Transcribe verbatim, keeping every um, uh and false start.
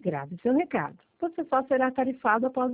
Grave seu recado. Você só será tarifado após